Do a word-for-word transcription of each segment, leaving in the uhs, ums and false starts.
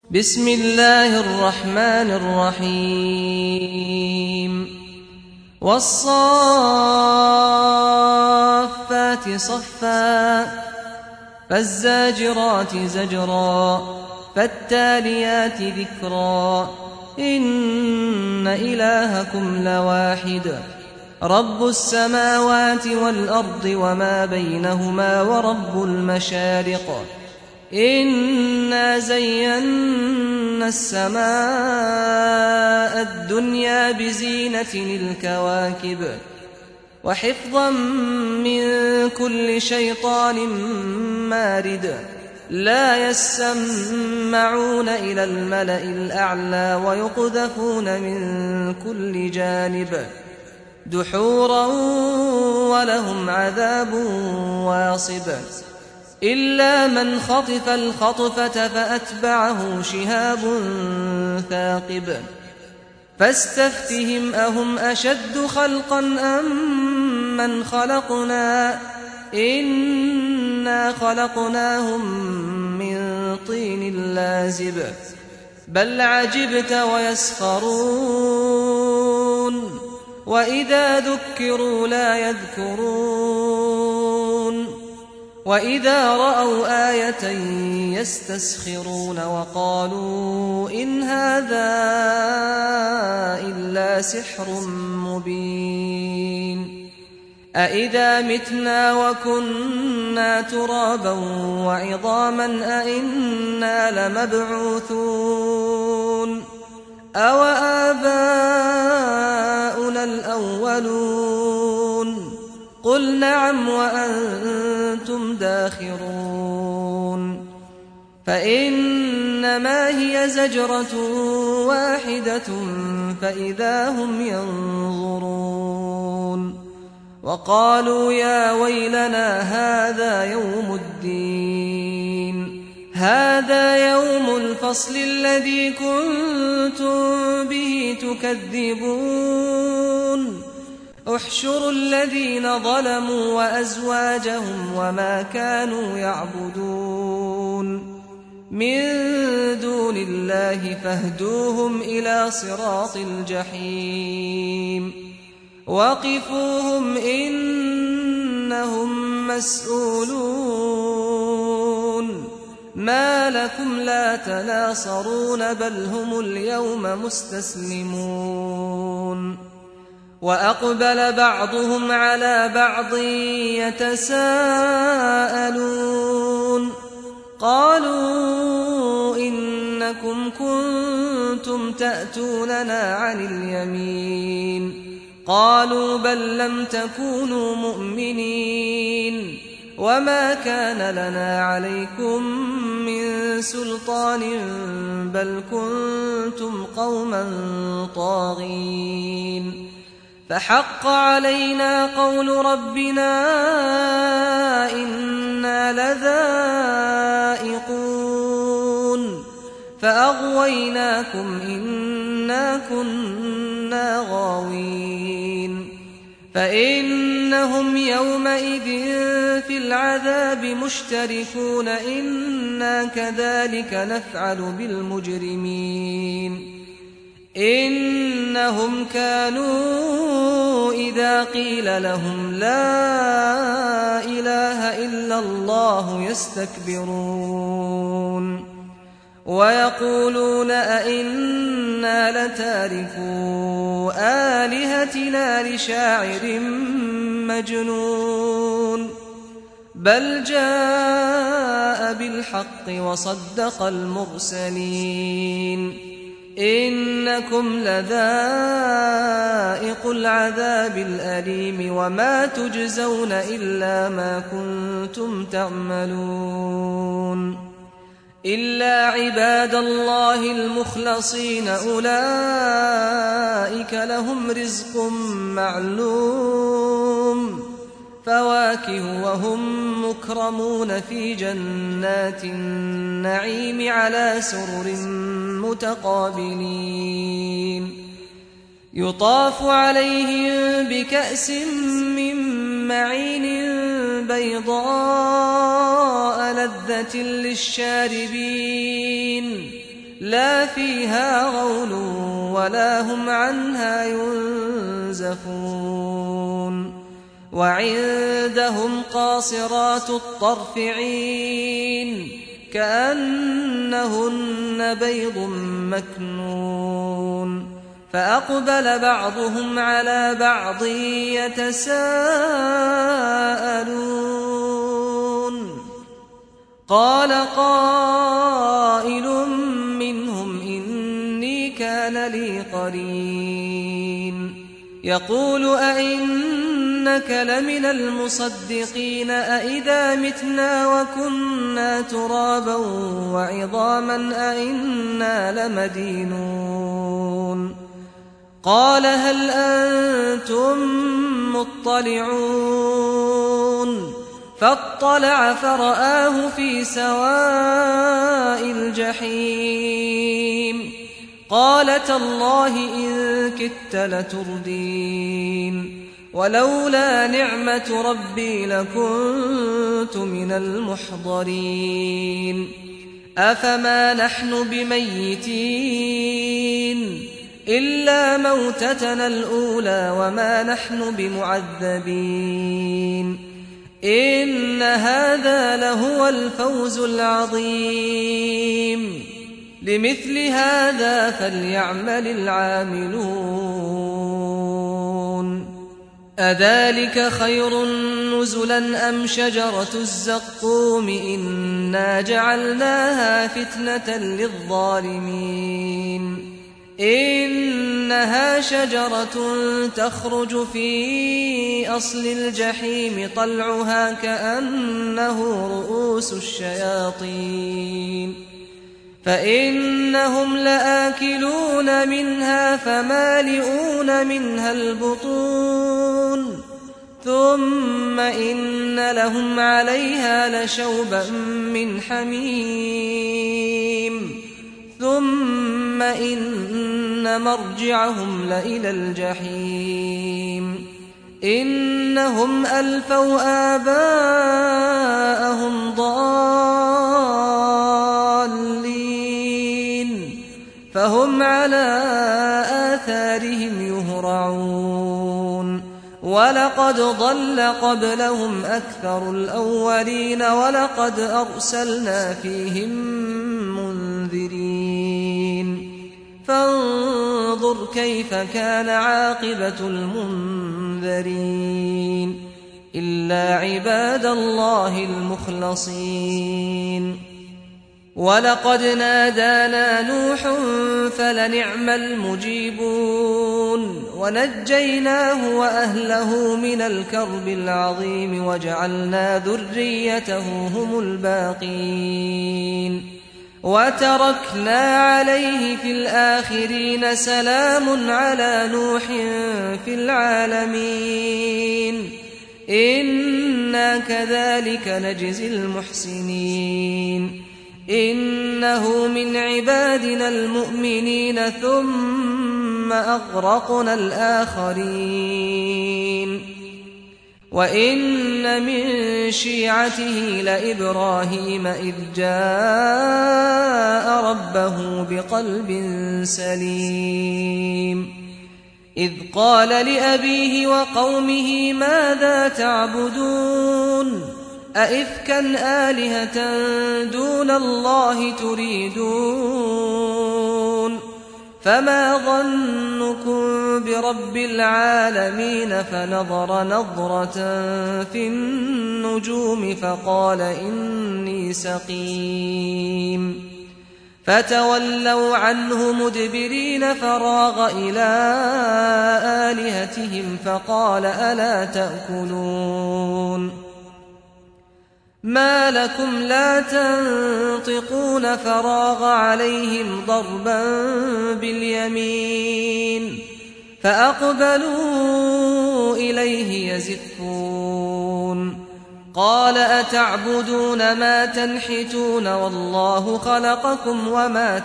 بسم الله الرحمن الرحيم والصافات صفا فالزاجرات زجرا فالتاليات ذكرا إن إلهكم لواحد رب السماوات والأرض وما بينهما ورب المشارق إنا زينا السماء الدنيا بزينة الكواكب وحفظا من كل شيطان مارد لا يسمعون إلى الملأ الأعلى ويقذفون من كل جانب دحورا ولهم عذاب واصب إلا من خطف الخطفة فأتبعه شهاب ثاقب فاستفتهم أهم أشد خلقا أم من خلقنا إنا خلقناهم من طين لازب بل عجبت ويسخرون وإذا ذكروا لا يذكرون وإذا رأوا آية يستسخرون وقالوا إن هذا إلا سحر مبين أإذا متنا وكنا ترابا وعظاما أإنا لمبعوثون أو آباؤنا الأولون قل نعم وأنتم داخرون فإنما هي زجرة واحدة فإذا هم ينظرون وقالوا يا ويلنا هذا يوم الدين هذا يوم الفصل الذي كنتم به تكذبون احشروا الذين ظلموا وأزواجهم وما كانوا يعبدون من دون الله فاهدوهم إلى صراط الجحيم وقفوهم إنهم مسؤولون ما لكم لا تناصرون بل هم اليوم مستسلمون وأقبل بعضهم على بعض يتساءلون قالوا إنكم كنتم تأتوننا عن اليمين قالوا بل لم تكونوا مؤمنين وما كان لنا عليكم من سلطان بل كنتم قوما طاغين فحق علينا قول ربنا إنا لذائقون فأغويناكم إنا كنا غاوين فإنهم يومئذ في العذاب مشتركون إنا كذلك نفعل بالمجرمين إنهم كانوا إذا قيل لهم لا إله إلا الله يستكبرون ويقولون أئنا لتاركو آلهتنا لشاعر مجنون بل جاء بالحق وصدق المرسلين إنكم لذائق العذاب الأليم وما تجزون إلا ما كنتم تعملون إلا عباد الله المخلصين أولئك لهم رزق معلوم فواكه وهم مكرمون في جنات النعيم على سرر متقابلين يطاف عليهم بكأس من معين بيضاء لذة للشاربين لا فيها غول ولا هم عنها ينزفون وعندهم قاصرات الطرف عين كأنهن بيض مكنون فأقبل بعضهم على بعض يتساءلون قال قائل منهم إني كان لي قرين يقول أئنك لمن المصدقين أئذا متنا وكنا ترابا وعظاما أئنا لمدينون قال هل أنتم مطلعون فاطلع فرآه في سواء الجحيم قال تالله إن كدت لتردين ولولا نعمة ربي لكنت من المحضرين أفما نحن بميتين إلا موتتنا الأولى وما نحن بمعذبين إن هذا لهو الفوز العظيم لمثل هذا فليعمل العاملون أذلك خير نزلا أم شجرة الزقوم إنا جعلناها فتنة للظالمين إنها شجرة تخرج في أصل الجحيم طلعها كأنه رؤوس الشياطين فإنهم لآكلون منها فمالئون منها البطون ثم إن لهم عليها لشوبا من حميم ثم إن مرجعهم لإلى الجحيم إنهم ألفوا آباءهم ضالين فهم على آثارهم يهرعون ولقد ضل قبلهم أكثر الأولين ولقد أرسلنا فيهم منذرين فانظر كيف كان عاقبة المنذرين إلا عباد الله المخلصين ولقد نادانا نوح فلنعم المجيبون ونجيناه وأهله من الكرب العظيم وجعلنا ذريته هم الباقين وتركنا عليه في الآخرين سلام على نوح في العالمين إنا كذلك نجزي المحسنين إنه من عبادنا المؤمنين ثم أغرقنا الآخرين وإن من شيعته لإبراهيم إذ جاء ربه بقلب سليم إذ قال لأبيه وقومه ماذا تعبدون أئفكا آلهة دون الله تريدون فما ظنكم برب العالمين فنظر نظرة في النجوم فقال إني سقيم فتولوا عنه مدبرين فراغ إلى آلهتهم فقال ألا تأكلون ما لكم لا تنطقون فراغ عليهم ضربا باليمين فأقبلوا إليه يزفون قال أتعبدون ما تنحتون والله خلقكم وما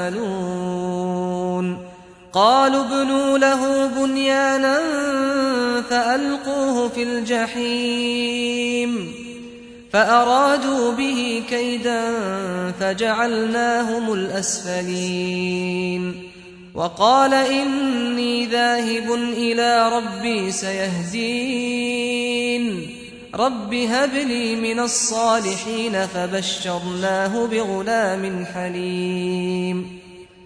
تعملون قالوا ابنوا له بنيانا فألقوه في الجحيم فأرادوا به كيدا فجعلناهم الأسفلين وقال إني ذاهب إلى ربي سيهدين رب هب لي من الصالحين فبشرناه بغلام حليم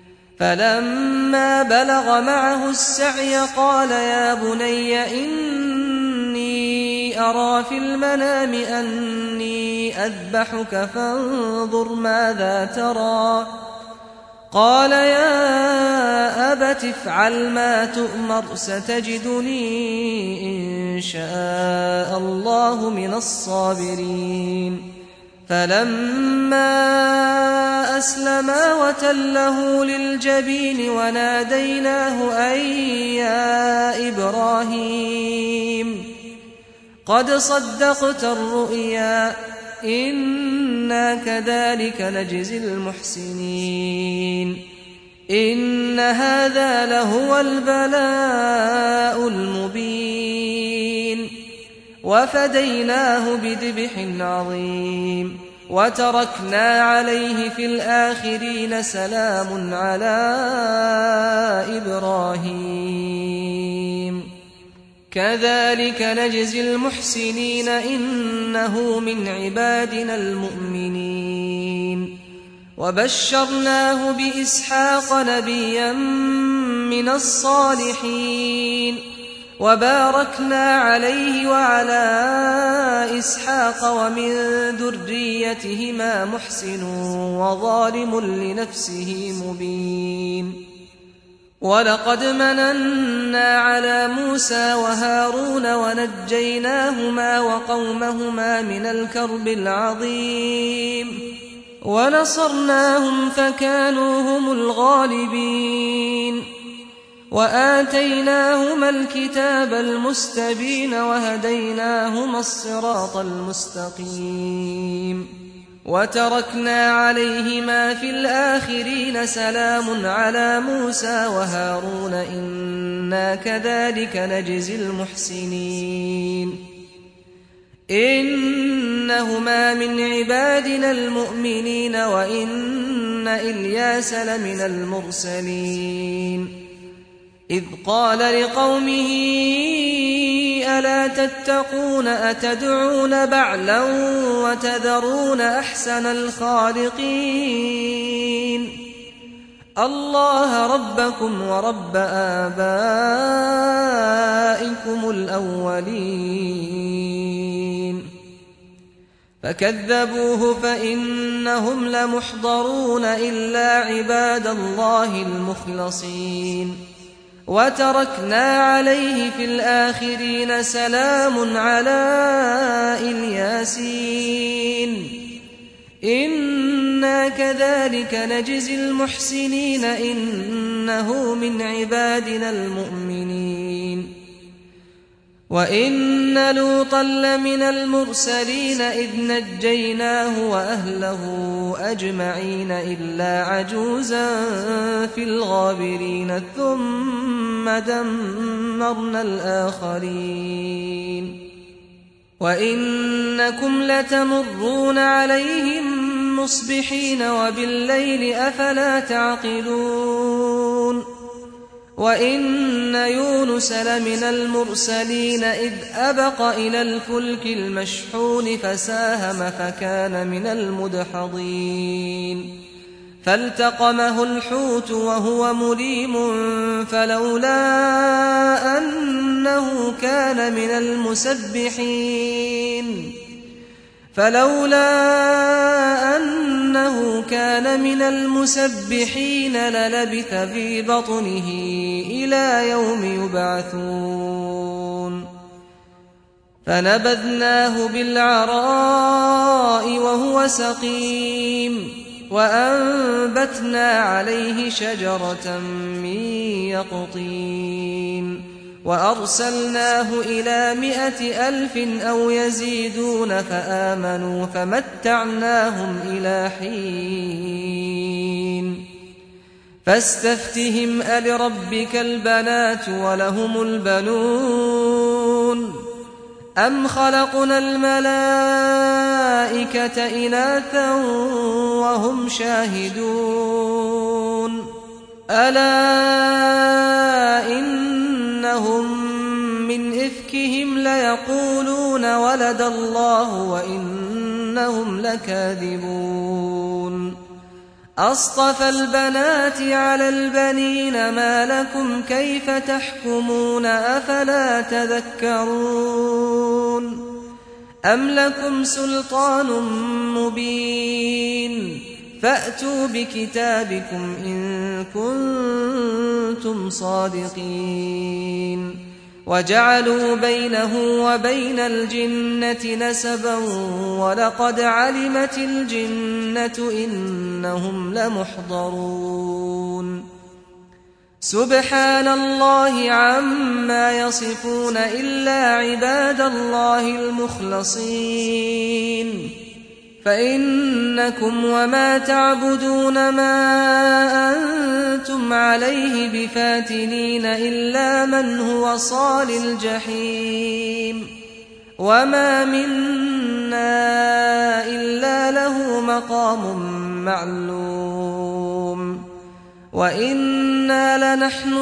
فلما بلغ معه السعي قال يا بني إني أرى في المنام أني أذبحك فانظر ماذا ترى قال يا أبت افعل ما تؤمر ستجدني إن شاء الله من الصابرين فلما أسلما وتله للجبين وناديناه أن يا إبراهيم قد صدقت الرؤيا إنا كذلك نجزي المحسنين إن هذا لهو البلاء المبين وفديناه بذبح عظيم وتركنا عليه في الآخرين سلام على إبراهيم كذلك نجزي المحسنين إنه من عبادنا المؤمنين وبشرناه بإسحاق نبيا من الصالحين وباركنا عليه وعلى إسحاق ومن ذريتهما محسن وظالم لنفسه مبين ولقد مننا على موسى وهارون ونجيناهما وقومهما من الكرب العظيم ونصرناهم فكانوا هم الغالبين وآتيناهما الكتاب المستبين وهديناهما الصراط المستقيم وتركنا عليهما في الآخرين سلام على موسى وهارون إنا كذلك نجزي المحسنين إنهما من عبادنا المؤمنين وإن إلياس لمن المرسلين إذ قال لقومه ألا تتقون أتدعون بعلا وتذرون أحسن الخالقين الله ربكم ورب آبائكم الأولين فكذبوه فإنهم لمحضرون إلا عباد الله المخلصين وتركنا عليه في الآخرين سلام على الياسين إنا كذلك نجزي المحسنين إنه من عبادنا المؤمنين وإن لوطا لمن المرسلين إذ نجيناه وأهله أجمعين إلا عجوزا في الغابرين ثم دمرنا الآخرين وإنكم لتمرون عليهم مصبحين وبالليل أفلا تعقلون وإن يونس لمن المرسلين إذ أبق إلى الفلك المشحون فساهم فكان من المدحضين فالتقمه الحوت وهو مليم فلولا أنه كان من المسبحين فلولا أنه كان من المسبحين للبث في بطنه إلى يوم يبعثون فنبذناه بالعراء وهو سقيم وأنبتنا عليه شجرة من يقطين وأرسلناه إلى مائة ألف أو يزيدون فآمنوا فمتعناهم إلى حين فاستفتهم ألربك البنات ولهم البنون أَمْ خَلَقْنَا الْمَلَائِكَةَ إِنَاثًا وَهُمْ شَاهِدُونَ أَلَا إِنَّهُمْ مِنْ إِفْكِهِمْ لَيَقُولُونَ وَلَدَ اللَّهُ وَإِنَّهُمْ لَكَاذِبُونَ أَصْطَفَى الْبَنَاتِ عَلَى الْبَنِينَ مَا لَكُمْ كَيْفَ تَحْكُمُونَ أَفَلَا تَذَكَّرُونَ أَمْ لَكُمْ سُلْطَانٌ مُّبِينٌ فَأْتُوا بِكِتَابِكُمْ إِن كُنتُمْ صَادِقِينَ وَجَعَلُوا بَيْنَهُ وَبَيْنَ الْجِنَّةِ نَسَبًا وَلَقَدْ عَلِمَتِ الْجِنَّةُ إِنَّهُمْ لَمُحْضَرُونَ سُبْحَانَ اللَّهِ عَمَّا يَصِفُونَ إِلَّا عِبَادَ اللَّهِ الْمُخْلَصِينَ فَإِنَّكُمْ وَمَا تَعْبُدُونَ مَا أَنتُمْ عَلَيْهِ بِفَاتِنِينَ إِلَّا مَنْ هُوَ صَالِ الْجَحِيمِ وَمَا مِنَّا إِلَّا لَهُ مَقَامٌ مَّعْلُومٌ وَإِنَّا لَنَحْنُ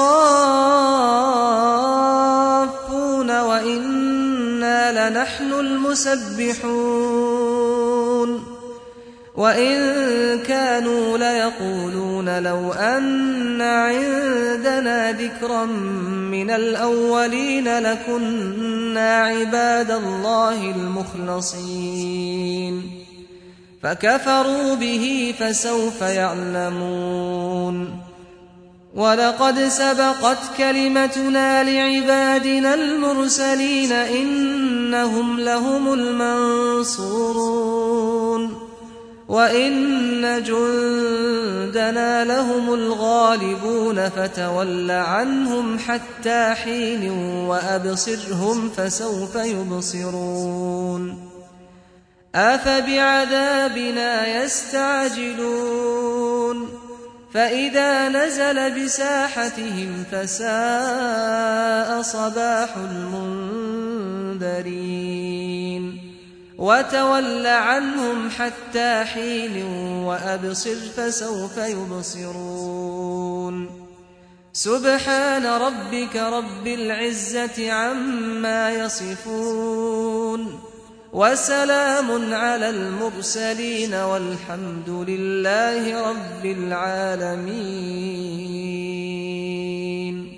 الصَّافُّونَ وَإِنَّا لَنَحْنُ الْمُسَبِّحُونَ وَإِن كَانُوا لَيَقُولُونَ لَوْ أَنَّ عِندَنَا ذِكْرًا مِّنَ الْأَوَّلِينَ لَكُنَّا عِبَادَ اللَّهِ الْمُخْلَصِينَ فَكَفَرُوا بِهِ فَسَوْفَ يَعْلَمُونَ وَلَقَدْ سَبَقَتْ كَلِمَتُنَا لِعِبَادِنَا الْمُرْسَلِينَ إِنَّهُمْ لَهُمُ الْمَنصُورُونَ وَإِنَّ جُندَنَا لَهُمُ الْغَالِبُونَ فَتَوَلَّ عَنْهُمْ حَتَّىٰ حِينٍ وَأَبْصِرْهُمْ فَسَوْفَ يُبْصِرُونَ أَفَبِعَذَابِنَا يَسْتَعْجِلُونَ فَإِذَا نَزَلَ بِسَاحَتِهِمْ فَسَاءَ صَبَاحُ الْمُنذَرِينَ وَتَوَلَّ عَنْهُمْ حَتَّىٰ حِينٍ وَأَبْصِرْ فَسَوْفَ يُبْصِرُونَ سُبْحَانَ رَبِّكَ رَبِّ الْعِزَّةِ عَمَّا يَصِفُونَ وَسَلَامٌ عَلَى الْمُرْسَلِينَ وَالْحَمْدُ لِلَّهِ رَبِّ الْعَالَمِينَ.